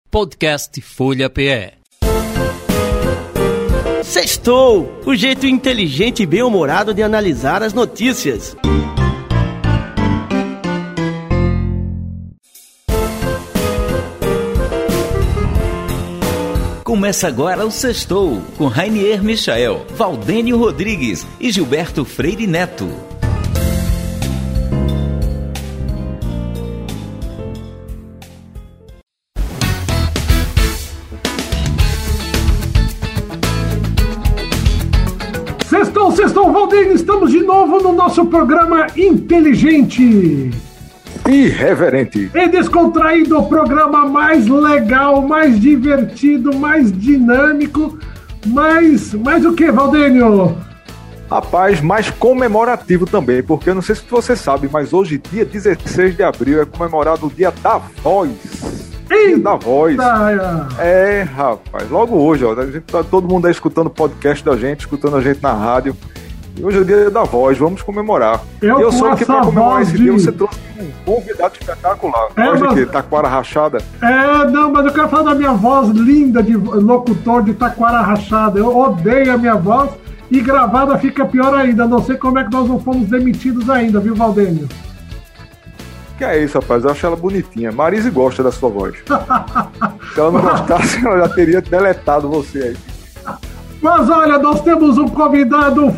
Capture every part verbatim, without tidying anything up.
Podcast Folha P E. Sextou! O jeito inteligente e bem-humorado de analisar as notícias. Começa agora o Sextou, com Rainier Michael, Valdênio Rodrigues e Gilberto Freire Neto. Sextou, sextou, Valdênio, estamos de novo no nosso programa inteligente. Irreverente e descontraído, o programa mais legal, mais divertido, mais dinâmico, mais, mais o que, Valdênio? Rapaz, mais comemorativo também, porque eu não sei se você sabe, mas hoje, dia dezesseis de abril, é comemorado o Dia da Voz. Dia da Voz. É, rapaz, logo hoje, ó, a gente tá, todo mundo aí escutando o podcast da gente, escutando a gente na rádio. E hoje é o Dia da Voz, vamos comemorar. Eu, eu soube que para comemorar esse de... dia você trouxe um convidado espetacular. É, voz mas... de quê? Taquara rachada? É, não, mas eu quero falar da minha voz linda de locutor de taquara rachada. Eu odeio a minha voz e gravada fica pior ainda. Não sei como é que nós não fomos demitidos ainda, viu, Valdênio? Que é isso, rapaz? Eu acho ela bonitinha. Marise gosta da sua voz. Se ela não gostasse, ela já teria deletado você aí. Mas olha, nós temos um convidado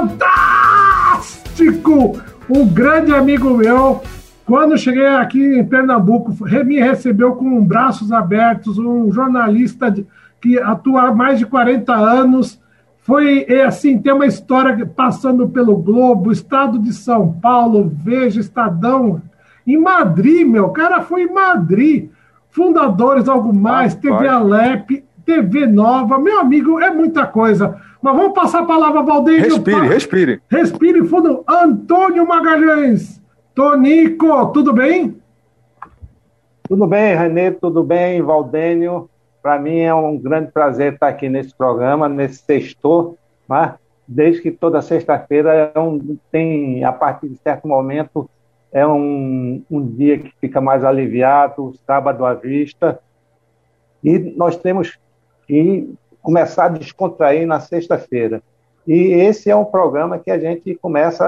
fantástico, um grande amigo meu. Quando cheguei aqui em Pernambuco, me recebeu com braços abertos, um jornalista de, que atua há mais de quarenta anos. Foi, assim, tem uma história passando pelo Globo, Estado de São Paulo, Veja, Estadão, em Madrid, meu, o cara foi em Madrid. Fundadores, algo mais, ah, T V Alep, T V Nova, meu amigo, é muita coisa. Mas vamos passar a palavra, Valdênio. Respire, pa... respire. Respire fundo. Antônio Magalhães. Tonico, tudo bem? Tudo bem, Renê, tudo bem, Valdênio. Para mim é um grande prazer estar aqui nesse programa, nesse sextor, mas desde que toda sexta-feira é um, tem, a partir de certo momento, é um, um dia que fica mais aliviado, sábado à vista, e nós temos que começar a descontrair na sexta-feira. E esse é um programa que a gente começa a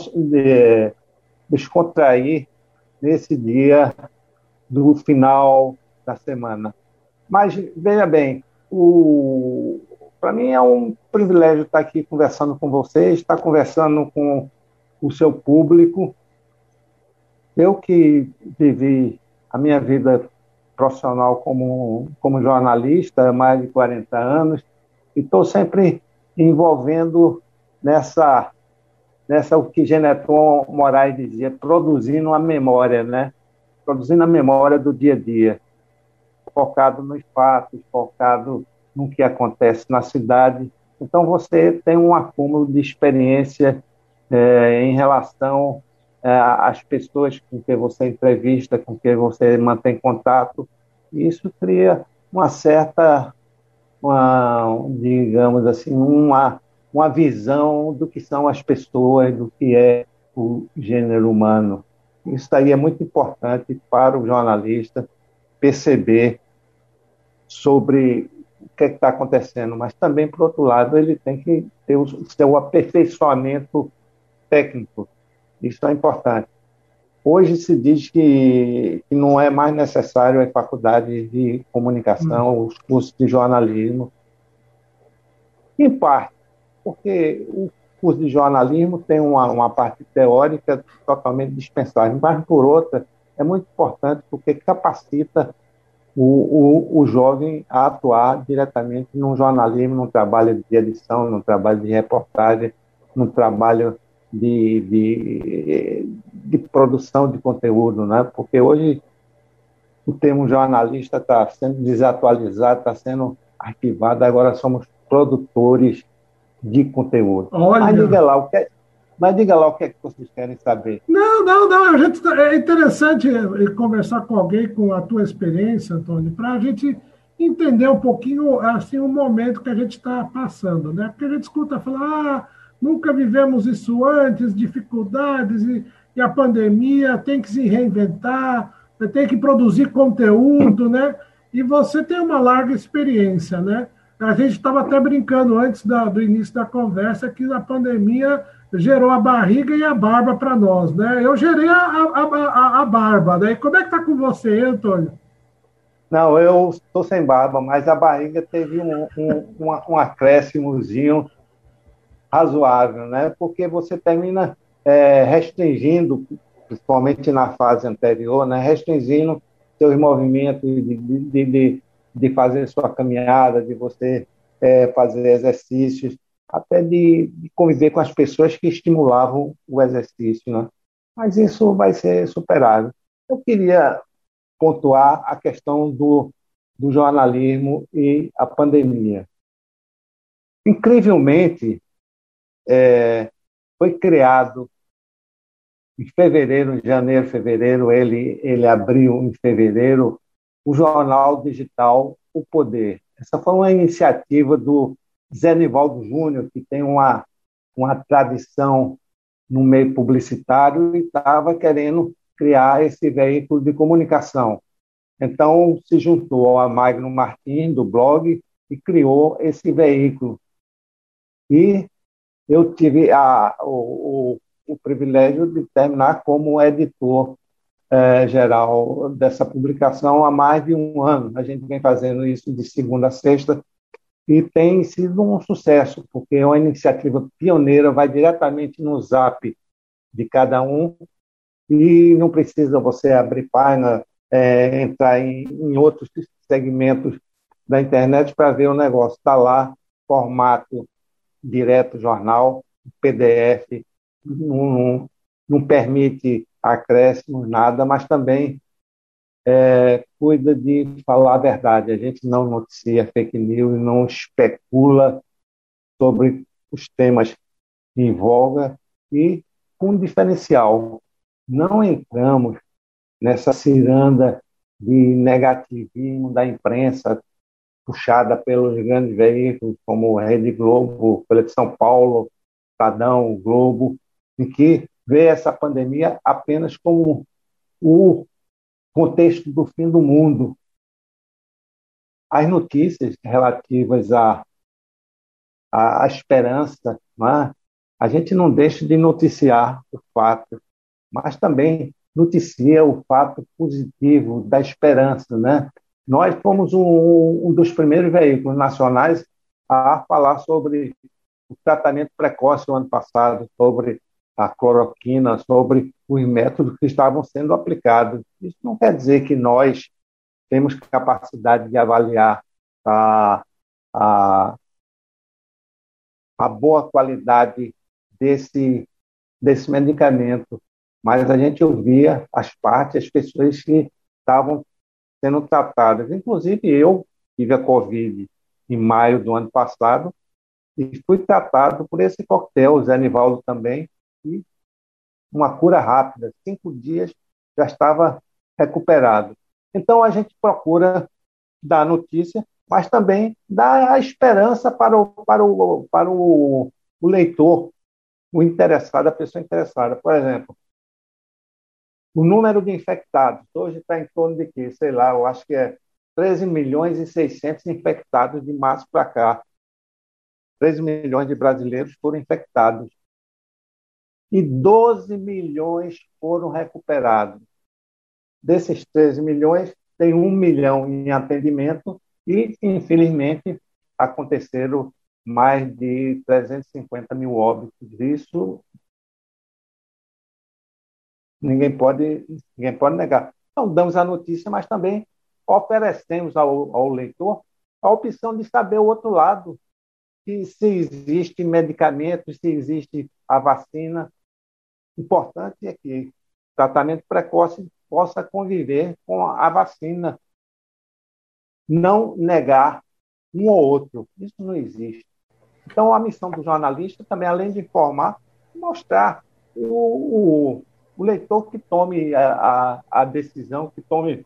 descontrair nesse dia do final da semana. Mas, veja bem, para mim é um privilégio estar aqui conversando com vocês, estar conversando com o seu público. Eu que vivi a minha vida profissional como, como jornalista há mais de quarenta anos, e estou sempre envolvendo nessa, nessa o que Genetron Moraes dizia, produzindo a memória, né? Produzindo a memória do dia a dia, focado nos fatos, focado no que acontece na cidade. Então você tem um acúmulo de experiência é, em relação as pessoas com quem você entrevista, com quem você mantém contato, e isso cria uma certa, uma, digamos assim, uma, uma visão do que são as pessoas, do que é o gênero humano. Isso aí é muito importante para o jornalista perceber sobre o que é está acontecendo, mas também, por outro lado, ele tem que ter o seu aperfeiçoamento técnico. Isso é importante. Hoje se diz que, que não é mais necessário a faculdade de comunicação, hum. os cursos de jornalismo. Em parte, porque o curso de jornalismo tem uma, uma parte teórica totalmente dispensável, mas por outra, é muito importante porque capacita o, o, o jovem a atuar diretamente num jornalismo, num trabalho de edição, num trabalho de reportagem, num trabalho De, de, de produção de conteúdo, né? Porque hoje o termo jornalista está sendo desatualizado, está sendo arquivado, agora somos produtores de conteúdo. Olha. Mas diga lá o que é, mas diga lá o que é que vocês querem saber. Não, não, não, a gente, é interessante conversar com alguém com a tua experiência, Antônio, para a gente entender um pouquinho assim, o momento que a gente está passando, né? Porque a gente escuta falar, ah, nunca vivemos isso antes, dificuldades, e, e a pandemia tem que se reinventar, tem que produzir conteúdo, né? E você tem uma larga experiência, né? A gente estava até brincando antes da, do início da conversa que a pandemia gerou a barriga e a barba para nós, né? Eu gerei a, a, a, a barba, né? E como é que tá com você, Antônio? Não, eu estou sem barba, mas a barriga teve um, um, um, um acréscimozinho razoável, né? Porque você termina é, restringindo, principalmente na fase anterior, né? Restringindo seus movimentos de, de, de, de fazer sua caminhada, de você é, fazer exercícios, até de, de conviver com as pessoas que estimulavam o exercício, né? Mas isso vai ser superado. Eu queria pontuar a questão do, do jornalismo e a pandemia. Incrivelmente, é, foi criado em fevereiro, janeiro, fevereiro, ele, ele abriu em fevereiro o jornal digital O Poder. Essa foi uma iniciativa do Zé Nivaldo Júnior, que tem uma, uma tradição no meio publicitário e estava querendo criar esse veículo de comunicação. Então, se juntou a Magno Martins, do blog, e criou esse veículo. E eu tive a, o, o, o privilégio de terminar como editor eh, geral dessa publicação há mais de um ano. A gente vem fazendo isso de segunda a sexta e tem sido um sucesso, porque é uma iniciativa pioneira, vai diretamente no zap de cada um e não precisa você abrir página, é, entrar em, em outros segmentos da internet para ver o negócio. Está lá, formato direto jornal, P D F, não, não permite acréscimos, nada, mas também é, cuida de falar a verdade. A gente não noticia fake news, não especula sobre os temas em voga e com um diferencial. Não entramos nessa ciranda de negativismo da imprensa puxada pelos grandes veículos como Rede Globo, Folha de São Paulo, Estadão, Globo, e que vê essa pandemia apenas como o contexto do fim do mundo. As notícias relativas à, à, à esperança, não é? A gente não deixa de noticiar o fato, mas também noticia o fato positivo da esperança, né? Nós fomos um, um dos primeiros veículos nacionais a falar sobre o tratamento precoce no ano passado, sobre a cloroquina, sobre os métodos que estavam sendo aplicados. Isso não quer dizer que nós temos capacidade de avaliar a, a, a boa qualidade desse, desse medicamento, mas a gente ouvia as partes, as pessoas que estavam sendo tratadas. Inclusive, eu tive a Covid em maio do ano passado e fui tratado por esse coquetel, o Zé Nivaldo também, e uma cura rápida, cinco dias já estava recuperado. Então, a gente procura dar notícia, mas também dar a esperança para o, para o, para o, o leitor, o interessado, a pessoa interessada. Por exemplo, o número de infectados hoje está em torno de quê? Sei lá, eu acho que é treze milhões e seiscentos infectados de março para cá. treze milhões de brasileiros foram infectados. E doze milhões foram recuperados. Desses treze milhões, tem um milhão em atendimento e, infelizmente, aconteceram mais de trezentos e cinquenta mil óbitos. Isso ninguém pode, ninguém pode negar. Então, damos a notícia, mas também oferecemos ao, ao leitor a opção de saber o outro lado, que se existe medicamento, se existe a vacina. O importante é que o tratamento precoce possa conviver com a vacina. Não negar um ou outro. Isso não existe. Então, a missão do jornalista também, além de informar, mostrar o, o, o leitor que tome a, a, a decisão, que tome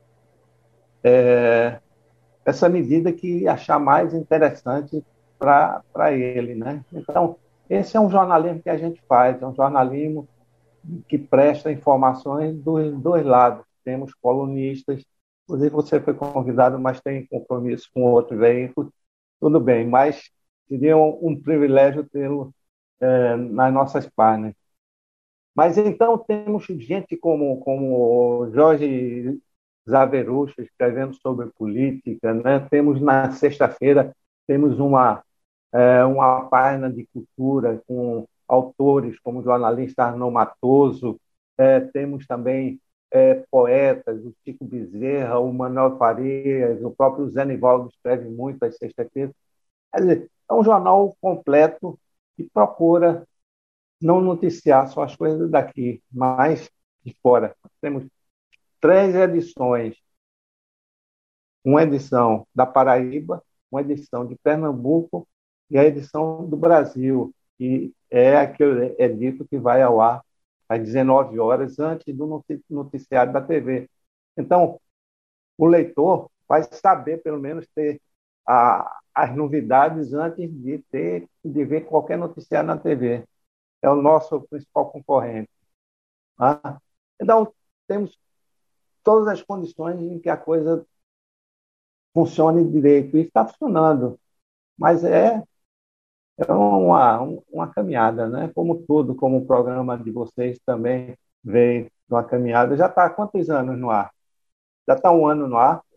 é, essa medida que achar mais interessante para ele, né? Então, esse é um jornalismo que a gente faz, é um jornalismo que presta informações dos dois lados. Temos colunistas, Inclusive, você foi convidado, mas tem compromisso com outro veículo. Tudo bem, mas seria um, um privilégio tê-lo é, nas nossas páginas. Mas então temos gente como, como Jorge Zaverucha escrevendo sobre política, né? Temos na sexta-feira temos uma, é, uma página de cultura com autores como o jornalista Arnon Matoso, é, temos também é, poetas, o Chico Bezerra, o Manuel Farias, o próprio Zé Nivaldo escreve muito às sextas-feiras. Quer dizer, é um jornal completo que procura não noticiar só as coisas daqui, mas de fora. Temos três edições. Uma edição da Paraíba, uma edição de Pernambuco e a edição do Brasil, que é a que eu edito, que vai ao ar às dezenove horas, antes do noticiário da T V. Então, o leitor vai saber, pelo menos, ter a, as novidades antes de, ter, de ver qualquer noticiário na T V. É o nosso principal concorrente. Tá? Então, temos todas as condições em que a coisa funcione direito. E está funcionando. Mas é, é uma, uma caminhada, né? Como tudo, como o programa de vocês também veio numa caminhada. Já está há quantos anos no ar? Já está um ano no ar?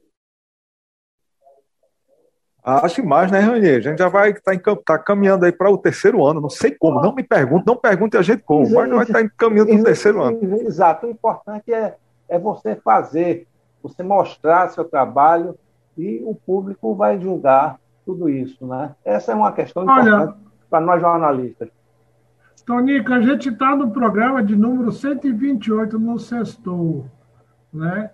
Acho que mais, né, Ranier? A gente já vai estar tá tá caminhando aí para o terceiro ano, não sei como, não me pergunte, não pergunte a gente como, mas vai estar tá caminhando para o terceiro ano. Exato, o importante é, é você fazer, você mostrar seu trabalho e o público vai julgar tudo isso, né? Essa é uma questão importante para nós jornalistas. Tonico, a gente está no programa de número cento e vinte e oito no Sextou, né?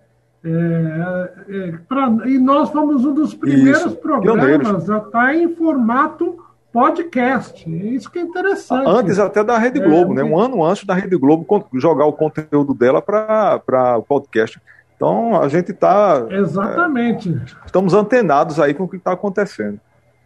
É, é, pra, e nós fomos um dos primeiros isso, programas pioneiros. A estar em formato podcast. Isso que é interessante. Antes até da Rede Globo, é, né? Um ano antes da Rede Globo jogar o conteúdo dela para o podcast. Então, a gente está... Exatamente. É, estamos antenados aí com o que está acontecendo.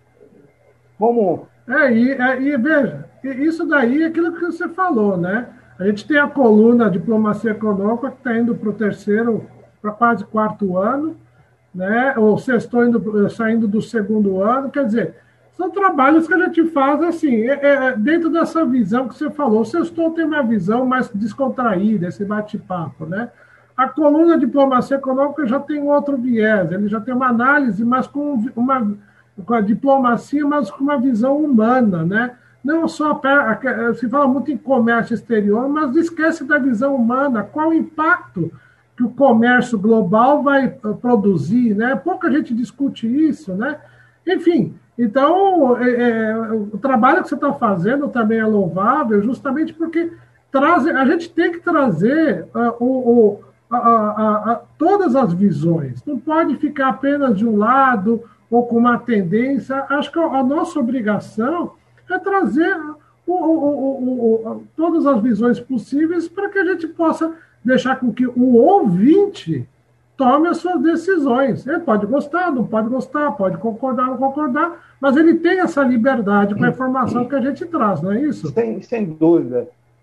Vamos... É, e, é, e veja, isso daí é aquilo que você falou, né? A gente tem a coluna Diplomacia Econômica que está indo para o terceiro... para quase quarto ano, né? Ou sextou indo, saindo do segundo ano, quer dizer, são trabalhos que a gente faz assim, é, é, dentro dessa visão que você falou. O sextou tem uma visão mais descontraída, esse bate-papo, né? A coluna Diplomacia Econômica já tem outro viés, ele já tem uma análise, mas com uma com a diplomacia, mas com uma visão humana, né? Não só se fala muito em comércio exterior, mas esquece da visão humana, qual o impacto que o comércio global vai produzir, né? Pouca gente discute isso, né? Enfim, então, é, é, o trabalho que você está fazendo também é louvável, justamente porque traz, a gente tem que trazer uh, o, a, a, a, todas as visões. Não pode ficar apenas de um lado ou com uma tendência. Acho que a nossa obrigação é trazer o, o, o, o, todas as visões possíveis para que a gente possa deixar com que o ouvinte tome as suas decisões. Ele pode gostar, não pode gostar, pode concordar, não concordar, mas ele tem essa liberdade com a informação que a gente traz, não é isso? Sem, sem dúvida.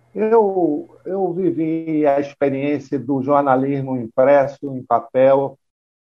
Eu, eu vivi a experiência do jornalismo impresso, em papel,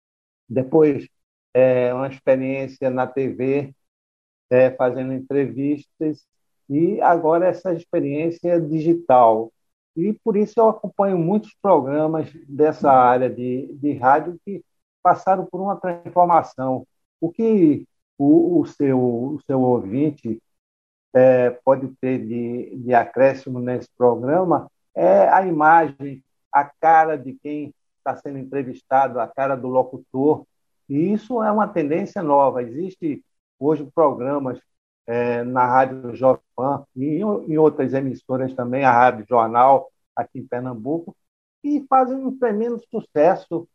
depois é, uma experiência na T V, é, fazendo entrevistas, e agora essa experiência digital. E por isso eu acompanho muitos programas dessa área de, de rádio que passaram por uma transformação. O que o, o, seu, o seu ouvinte é, pode ter de, de acréscimo nesse programa é a imagem, a cara de quem está sendo entrevistado, a cara do locutor. E isso é uma tendência nova. Existe hoje programas É, na Rádio Jovem Pan e em outras emissoras também, a Rádio Jornal, aqui em Pernambuco, e fazem um tremendo sucesso,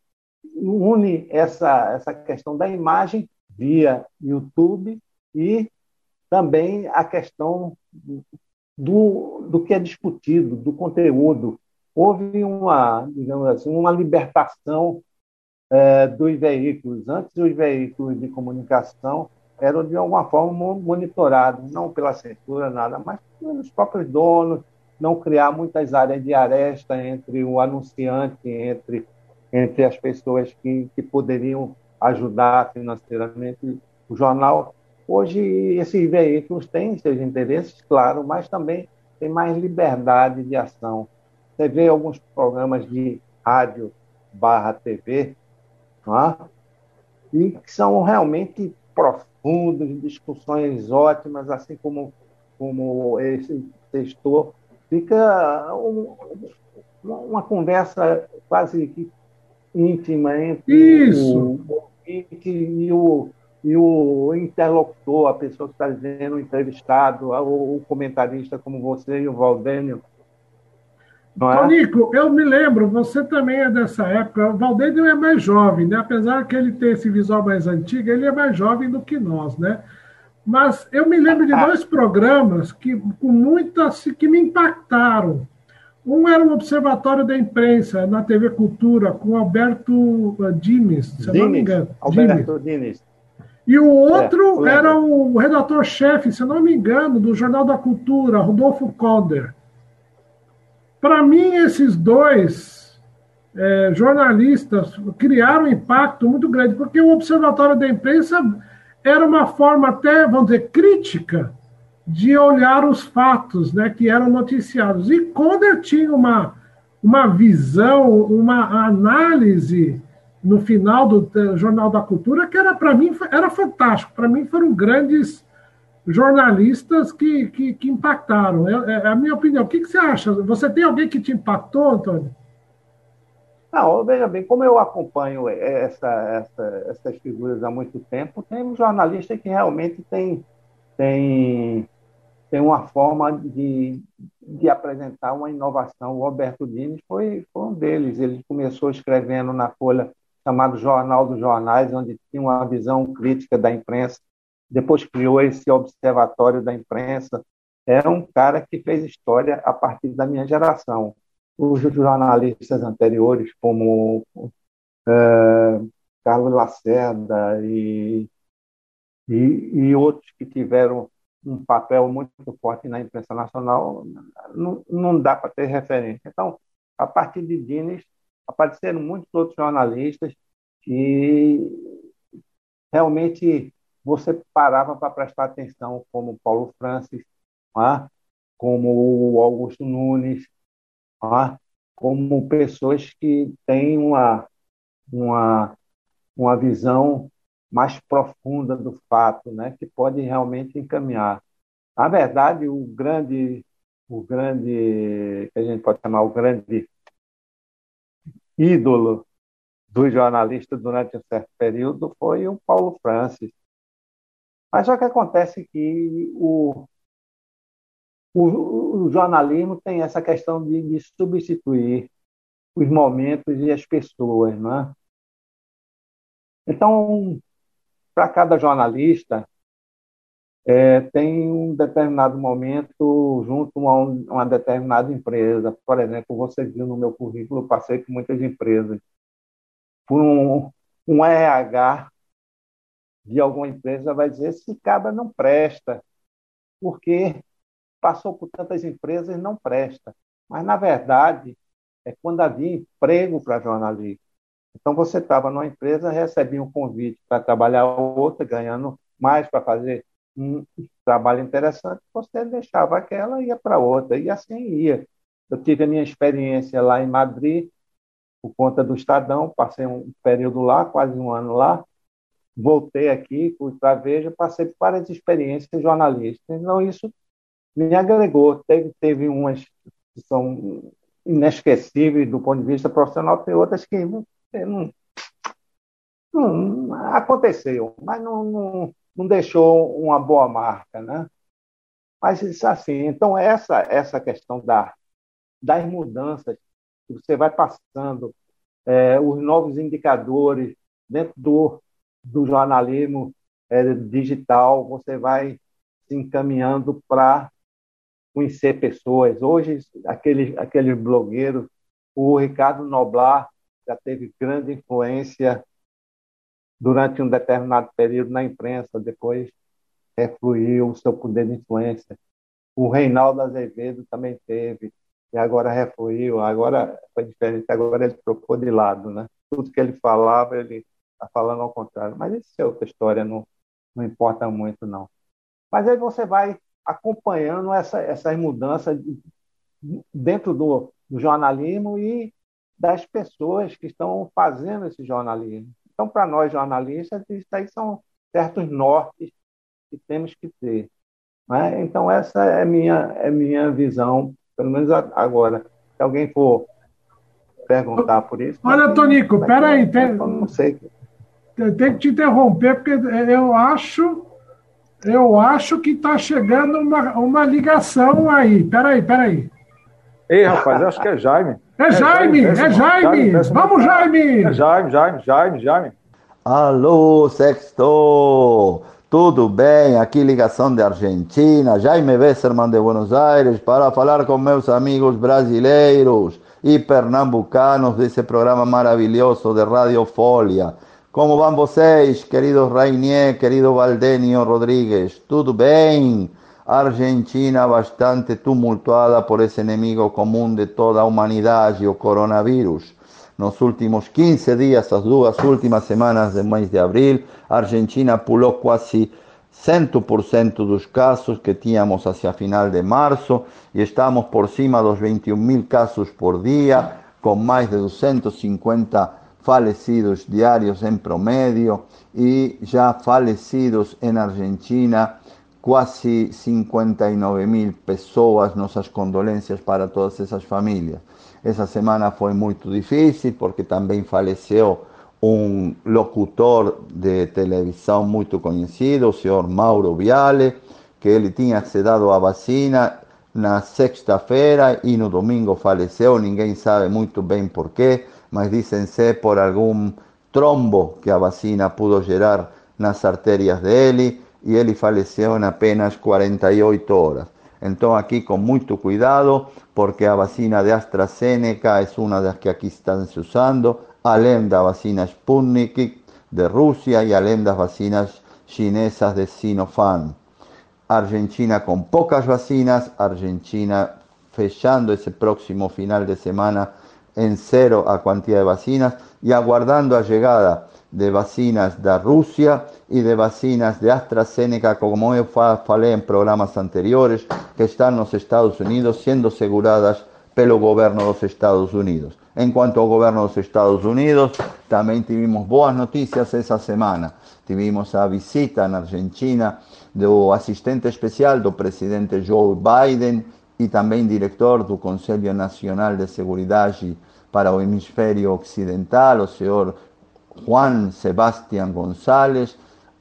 une essa, essa questão da imagem via YouTube e também a questão do, do que é discutido, do conteúdo. Houve uma, digamos assim, uma libertação é, dos veículos. Antes, os veículos de comunicação eram, de alguma forma, monitorados, não pela censura, nada, mas pelos próprios donos, não criar muitas áreas de aresta entre o anunciante, entre entre as pessoas que, que poderiam ajudar financeiramente o jornal. Hoje, esses veículos têm seus interesses, claro, mas também tem mais liberdade de ação. Você vê alguns programas de rádio barra T V, não é? E que são realmente profundos, discussões ótimas, assim como, como esse textor. Fica um, uma conversa quase que íntima entre Isso. o ouvinte e o, e o interlocutor, a pessoa que está dizendo, o entrevistado, o, o comentarista como você e o Valdênio. Não é? Tonico, eu me lembro, você também é dessa época, o Valdênio é mais jovem, né? Apesar que ele ter esse visual mais antigo, ele é mais jovem do que nós, né? Mas eu me lembro de dois programas que, com muitas, que me impactaram. Um era um Observatório da Imprensa, na T V Cultura, com Alberto Diniz, se eu não me engano. Alberto Diniz. E o outro é, era o redator-chefe, se eu não me engano, do Jornal da Cultura, Rodolfo Calder. Para mim, esses dois é, jornalistas criaram um impacto muito grande, porque o Observatório da Imprensa era uma forma até, vamos dizer, crítica de olhar os fatos, né, que eram noticiados. E Calder tinha uma, uma visão, uma análise no final do Jornal da Cultura que era, para mim, era fantástico. Para mim, foram grandes jornalistas que, que, que impactaram. É, é a minha opinião. O que, que você acha? Você tem alguém que te impactou, Antônio? Não, veja bem, como eu acompanho essa, essa, essas figuras há muito tempo, tem um jornalista que realmente tem, tem, tem uma forma de, de apresentar uma inovação. O Alberto Diniz foi, foi um deles. Ele começou escrevendo na Folha, chamado Jornal dos Jornais, onde tinha uma visão crítica da imprensa. Depois criou esse Observatório da Imprensa. Era um cara que fez história a partir da minha geração. Os jornalistas anteriores, como é, Carlos Lacerda e, e, e outros que tiveram um papel muito forte na imprensa nacional, não, não dá para ter referência. Então, a partir de Diniz, apareceram muitos outros jornalistas que realmente você parava para prestar atenção, como Paulo Francis, ah, como o Augusto Nunes, ah, como pessoas que têm uma, uma, uma visão mais profunda do fato, né, que pode realmente encaminhar. Na verdade, o grande, o grande, que a gente pode chamar o grande ídolo dos jornalistas durante um certo período foi o Paulo Francis. Mas só que acontece que o, o, o jornalismo tem essa questão de, de substituir os momentos e as pessoas, não é? Então, para cada jornalista, é, tem um determinado momento junto a um, uma determinada empresa. Por exemplo, você viu no meu currículo, eu passei por muitas empresas. Por um, um R H de alguma empresa vai dizer esse cabra não presta, porque passou por tantas empresas e não presta. Mas, na verdade, é quando havia emprego para jornalista. Então, você estava numa empresa, recebia um convite para trabalhar outra, ganhando mais para fazer um trabalho interessante, você deixava aquela e ia para outra, e assim ia. Eu tive a minha experiência lá em Madrid, por conta do Estadão, passei um período lá, quase um ano lá, voltei aqui, fui para a Veja, passei por várias experiências jornalistas. Então, isso me agregou. Teve, teve umas que são inesquecíveis do ponto de vista profissional, tem outras que não, não, não aconteceu, mas não, não, não deixou uma boa marca, né? Mas isso assim, então essa, essa questão da, das mudanças, que você vai passando, é, os novos indicadores dentro do, do jornalismo é, digital, você vai se encaminhando para conhecer pessoas. Hoje, aqueles, aqueles blogueiros, o Ricardo Noblar já teve grande influência durante um determinado período na imprensa, depois refluiu o seu poder de influência. O Reinaldo Azevedo também teve, e agora refluiu, agora foi diferente, agora ele trocou de lado, né? tudo que ele falava, ele está falando ao contrário. Mas isso é outra história, não, não importa muito, não. Mas aí você vai acompanhando essa, essas mudanças dentro do, do jornalismo e das pessoas que estão fazendo esse jornalismo. Então, para nós jornalistas, isso aí são certos nortes que temos que ter. Né? Então, essa é minha, é minha visão, pelo menos agora. Se alguém for perguntar por isso... Olha, Tonico, peraí. Tem, não sei. Tem que te interromper, porque eu acho, eu acho que está chegando uma, uma ligação aí. Peraí, peraí. Ei, rapaz, eu acho que é Jaime. É Jaime, é Jaime. É Jaime. Jaime. Vamos, Jaime. É Jaime, Jaime, Jaime, Jaime. Alô, Sexto. Tudo bem? Aqui ligação de Argentina. Jaime Besserman de Buenos Aires para falar com meus amigos brasileiros e pernambucanos desse programa maravilhoso de Radio Folia. Como vão vocês, queridos Rainier, querido Valdenio Rodrigues? Tudo bem? Argentina bastante tumultuada por esse inimigo comum de toda a humanidade, o coronavírus. Nos últimos quinze dias, as duas últimas semanas do mês de abril, a Argentina pulou quase cem por cento dos casos que tínhamos hacia final de março e estamos por cima dos vinte e um mil casos por dia, com mais de duzentos e cinquenta falecidos diários em promédio e já falecidos em Argentina quase cinquenta e nove mil pessoas. Nossas condolências para todas essas famílias. Essa semana foi muito difícil porque também faleceu um locutor de televisão muito conhecido, o senhor Mauro Viale, que ele tinha se dado a vacina na sexta-feira e no domingo faleceu. Ninguém sabe muito bem porquê, mas dizem ser por algum trombo que a vacina pudo gerar nas artérias dele, e ele faleceu em apenas quarenta e oito horas. Então aqui com muito cuidado, porque a vacina de AstraZeneca é uma das que aqui estão se usando, além da vacina Sputnik de Rússia e além das vacinas chinesas de Sinopharm. Argentina com poucas vacinas, Argentina fechando esse próximo final de semana em zero a quantidade de vacinas e aguardando a chegada de vacinas da Rússia e de vacinas de AstraZeneca, como eu falei em programas anteriores, que estão nos Estados Unidos sendo seguradas pelo governo dos Estados Unidos. Enquanto ao governo dos Estados Unidos, também tivemos boas notícias essa semana. Tivemos a visita na Argentina do assistente especial do presidente Joe Biden e também diretor do Conselho Nacional de Seguridade para o Hemisfério Ocidental, o senhor Juan Sebastián González,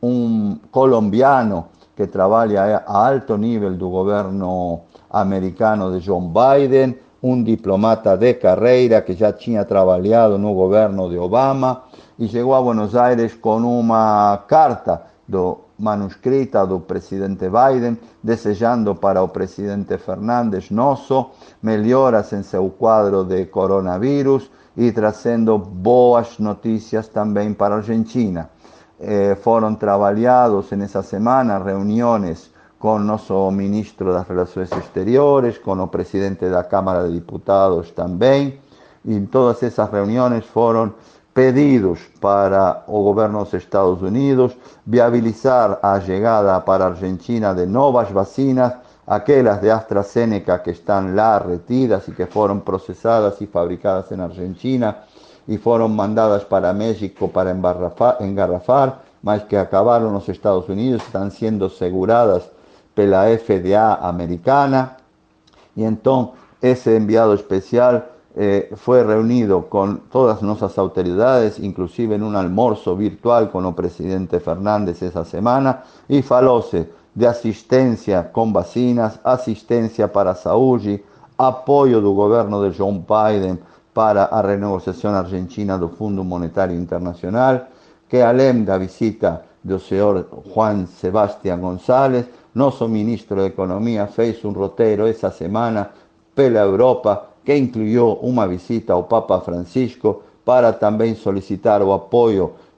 um colombiano que trabalha a alto nível do governo americano de Joe Biden, um diplomata de carreira que já tinha trabalhado no governo de Obama e chegou a Buenos Aires com uma carta do manuscrita do presidente Biden, desejando para o presidente Fernández nosso melhoras em seu quadro de coronavírus e trazendo boas notícias também para a Argentina. Eh, foram trabalhados nessa semana reuniões com o nosso ministro das Relações Exteriores, com o presidente da Câmara de Deputados também, e em todas essas reuniões foram pedidos para o governo dos Estados Unidos viabilizar a chegada para a Argentina de novas vacinas, aquelas de AstraZeneca que estão lá retidas e que foram processadas e fabricadas na Argentina e foram mandadas para México para engarrafar, mas que acabaram nos Estados Unidos, estão sendo seguradas pela F D A americana. E então esse enviado especial eh, foi reunido com todas nossas autoridades, inclusive em um almoço virtual com o presidente Fernández essa semana, e falou-se de assistência com vacinas, assistência para a saúde, apoio do governo de Joe Biden para a renegociação argentina do Fundo Monetário Internacional, que além da visita do senhor Juan Sebastián González, nosso ministro de Economia fez um roteiro essa semana pela Europa que incluiu uma visita ao Papa Francisco para também solicitar o apoio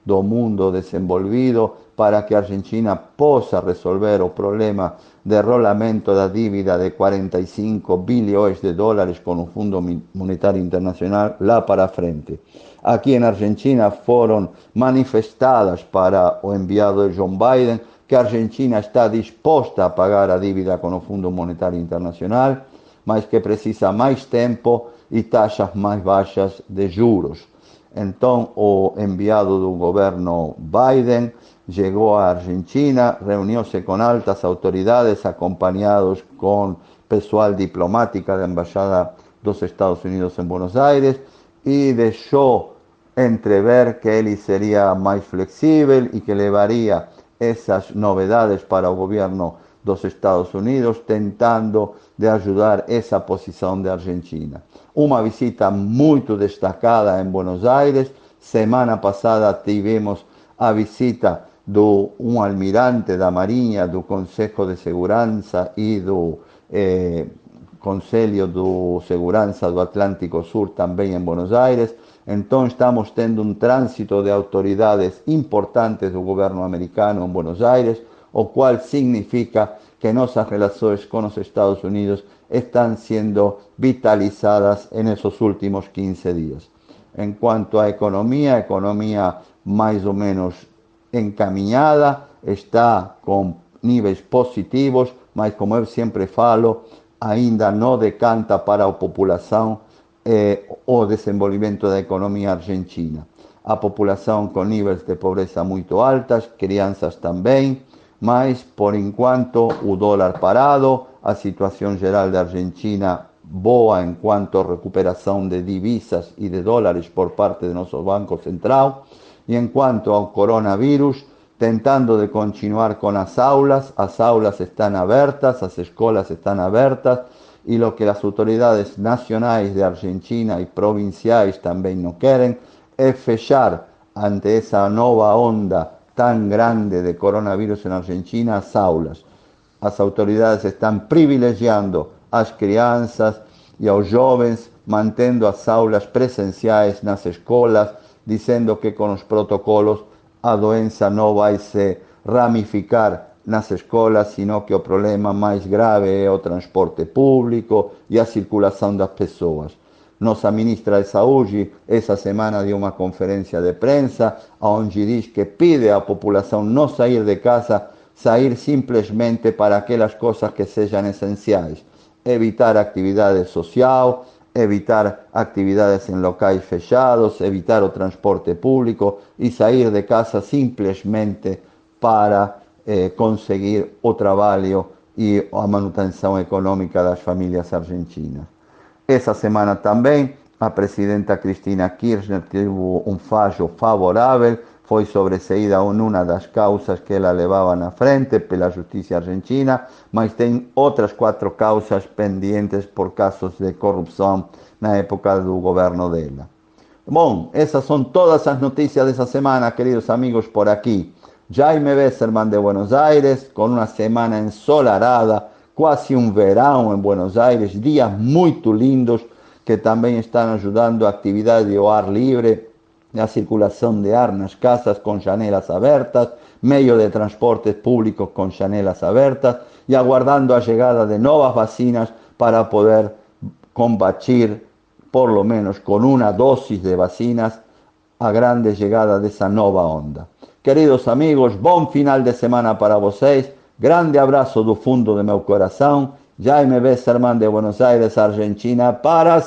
do mundo desenvolvido para que a Argentina possa resolver o problema de rolamento da dívida de cuarenta y cinco bilhões de dólares com o Fundo Monetário Internacional lá para frente. Aqui em Argentina foram manifestadas para o enviado de John Biden que a Argentina está disposta a pagar a dívida com o Fundo Monetário Internacional, mas que precisa mais tempo e taxas mais baixas de juros. Então, o enviado do governo Biden llegó a Argentina, reunió-se con altas autoridades, acompañados con pessoal diplomática de la Embajada de los Estados Unidos en Buenos Aires, y dejó entrever que él sería más flexible y que llevaría esas novedades para el gobierno de los Estados Unidos, tentando de ayudar esa posición de Argentina. Una visita muy destacada en Buenos Aires. Semana pasada tivemos a visita de un almirante da Marinha, do Consejo de Segurança e do eh, Conselho de Segurança do Atlântico Sur também em Buenos Aires. Então estamos tendo um trânsito de autoridades importantes do governo americano em Buenos Aires, o qual significa que nossas relações com os Estados Unidos estão sendo vitalizadas nesses últimos quinze dias. Em quanto à economia, a economia mais ou menos encaminhada, está com níveis positivos, mas como eu sempre falo, ainda não decanta para a população eh, o desenvolvimento da economia argentina. A população com níveis de pobreza muito altas, crianças também, mas por enquanto o dólar parado, a situação geral da Argentina boa em quanto a recuperação de divisas e de dólares por parte do nosso Banco Central. E em quanto ao coronavírus, tentando de continuar com as aulas, as aulas estão abertas, as escolas estão abertas, e o que as autoridades nacionais de Argentina e provinciais também não querem é fechar ante essa nova onda tão grande de coronavírus na Argentina as aulas. As autoridades estão privilegiando as crianças e aos jovens, mantendo as aulas presenciais nas escolas, dizendo que com os protocolos a doença não vai se ramificar nas escolas, sino que o problema mais grave é o transporte público e a circulação das pessoas. Nossa ministra de Saúde, essa semana, deu uma conferência de prensa, onde diz que pede à população não sair de casa, sair simplesmente para aquelas coisas que sejam essenciais. Evitar atividade social, evitar actividades em locais fechados, evitar o transporte público e sair de casa simplesmente para eh, conseguir o trabalho e a manutenção econômica das famílias argentinas. Essa semana também a presidenta Cristina Kirchner teve um fallo favorável, foi sobresseída em uma das causas que ela levava na frente pela justiça argentina, mas tem outras quatro causas pendentes por casos de corrupção na época do governo dela. Bom, essas são todas as notícias dessa semana, queridos amigos, por aqui. Jaime Besserman de Buenos Aires, com uma semana ensolarada, quase um verão em Buenos Aires, dias muito lindos que também estão ajudando a atividade ao ar livre, a circulação de ar nas casas com janelas abertas, meio de transportes públicos com janelas abertas e aguardando a chegada de novas vacinas para poder combatir, por lo menos com uma dose de vacinas, a grande chegada dessa nova onda. Queridos amigos, bom final de semana para vocês, grande abraço do fundo do meu coração, Jaime Besserman de Buenos Aires, Argentina, para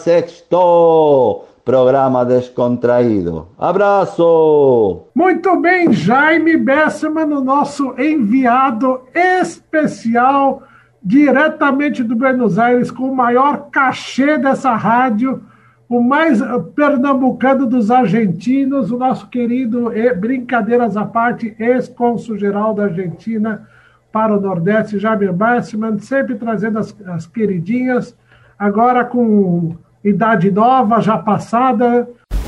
Sexto! Programa descontraído. Abraço! Muito bem, Jaime Besserman, o nosso enviado especial, diretamente do Buenos Aires, com o maior cachê dessa rádio, o mais pernambucano dos argentinos, o nosso querido, brincadeiras à parte, ex-cônsul-geral da Argentina para o Nordeste, Jaime Besserman, sempre trazendo as, as queridinhas, agora com idade nova, já passada.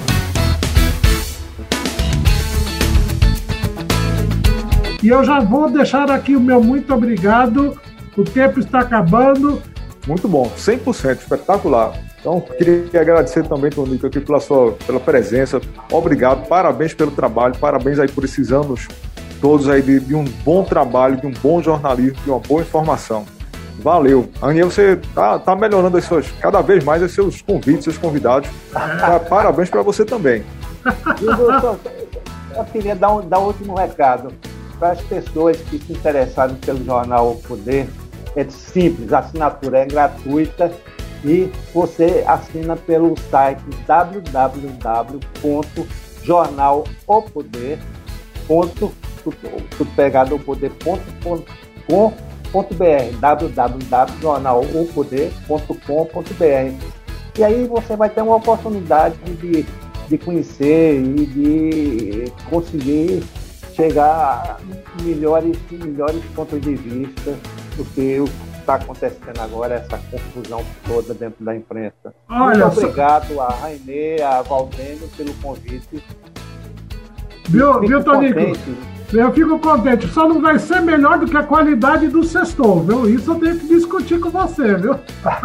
E eu já vou deixar aqui o meu muito obrigado. O tempo está acabando. Muito bom, cem por cento espetacular. Então, queria agradecer também, Tonico, aqui pela sua pela presença. Obrigado, parabéns pelo trabalho, parabéns aí por esses anos todos aí de, de um bom trabalho, de um bom jornalismo, de uma boa informação. Valeu. Aninha, você tá, tá melhorando as suas, cada vez mais os seus convites, seus convidados. Parabéns para você também. Eu, eu queria dar um, dar um último recado para as pessoas que se interessarem pelo jornal O Poder. É simples, a assinatura é gratuita e você assina pelo site w w w ponto jornal o poder ponto com ponto b r w w w ponto jornal o poder ponto com ponto b r. E aí você vai ter uma oportunidade de, de conhecer e de conseguir chegar a melhores, melhores pontos de vista do que o que está acontecendo agora, essa confusão toda dentro da imprensa. Olha, muito obrigado só... a Rainê, a Valdênio pelo convite. Viu, viu Tonico? Eu fico contente. Só não vai ser melhor do que a qualidade do Sextou, viu? Isso eu tenho que discutir com você, viu?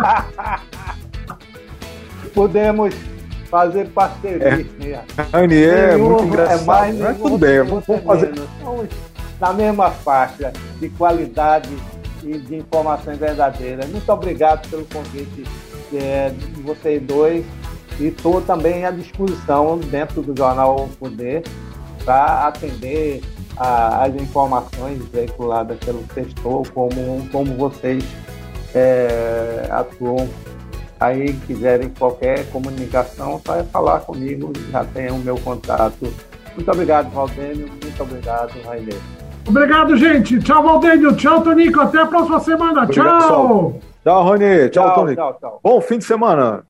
Podemos fazer parceria. Rainê é muito engraçado. É mais, Mas tudo bem, vamos fazer. Estamos na mesma faixa de qualidade e de informações verdadeiras. Muito obrigado pelo convite é, de vocês dois e estou também à disposição dentro do Jornal O Poder para atender a, as informações veiculadas pelo Sextou, como, como vocês é, atuam. Aí, quiserem qualquer comunicação, só é falar comigo, já tem o meu contato. Muito obrigado, Valdênio. Muito obrigado, Rainê. Obrigado, gente. Tchau, Valdênio. Tchau, Tonico. Até a próxima semana. Obrigado, tchau. Pessoal. Tchau, Rainê. Tchau, tchau, Tonico. Tchau, tchau. Bom fim de semana.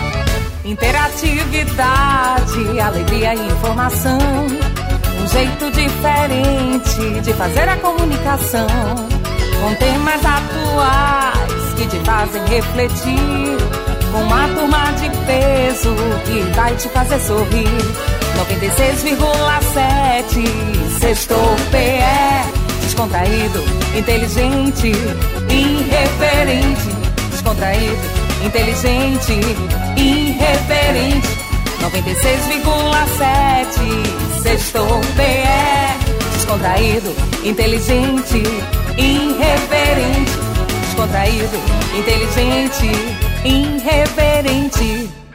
Interatividade, alegria e informação. Um jeito diferente de fazer a comunicação. Com temas atuais que te fazem refletir. Com uma turma de peso que vai te fazer sorrir. noventa e seis vírgula sete Sextou P E. Descontraído, inteligente, irreverente. Descontraído, inteligente, irreverente. noventa e seis vírgula sete Sextou P E. Descontraído, inteligente, irreverente. Descontraído, inteligente, irreverente.